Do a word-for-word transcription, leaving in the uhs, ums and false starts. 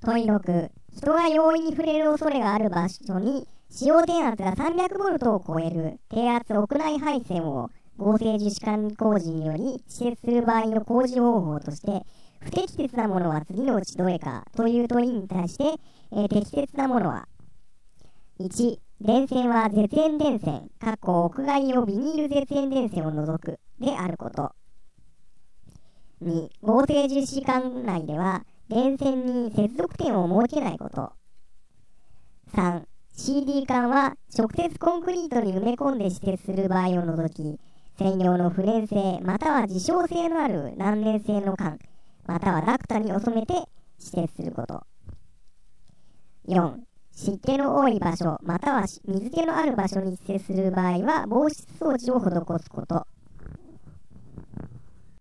問いろく、人が容易に触れる恐れがある場所に使用電圧がさんびゃくボルトを超える低圧屋内配線を合成樹脂管工事により施設する場合の工事方法として、不適切なものは次のうちどれかという問いに対して、えー、適切なものは、いち、電線は絶縁電線、かっこ屋外用ビニール絶縁電線を除くであること。に、合成樹脂管内では電線に接続点を設けないこと。さん、シーディー 管は直接コンクリートに埋め込んで施設する場合を除き、専用の不燃性または自傷性のある難燃性の管、またはダクタに収めて施設すること。よん、湿気の多い場所または水気のある場所に施設する場合は防湿装置を施すこと。